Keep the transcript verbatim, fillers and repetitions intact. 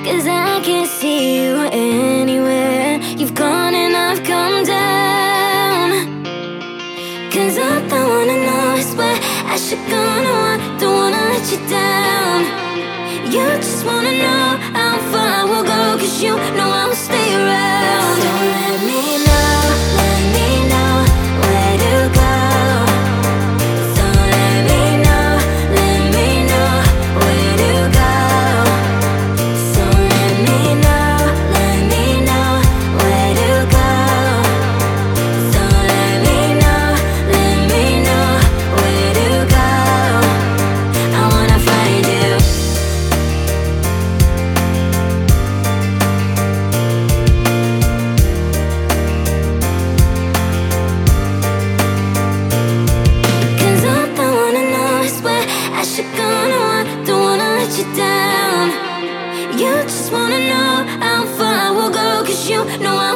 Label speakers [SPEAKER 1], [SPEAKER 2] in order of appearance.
[SPEAKER 1] 'cause I can't see you anywhere. You've gone and I've come down. 'Cause all I wanna know is where I should go. No, I don't wanna let you down. You just wanna know how far we'll go, 'cause you know I'll stay around. So let me know, let me know where to go. So let me know, let me know where to go. So let me know, let me know where to go. So let me know, let me know where to go. I wanna find you. I should go, no, I don't wanna let you down. You just wanna know how far we'll go, 'cause you know I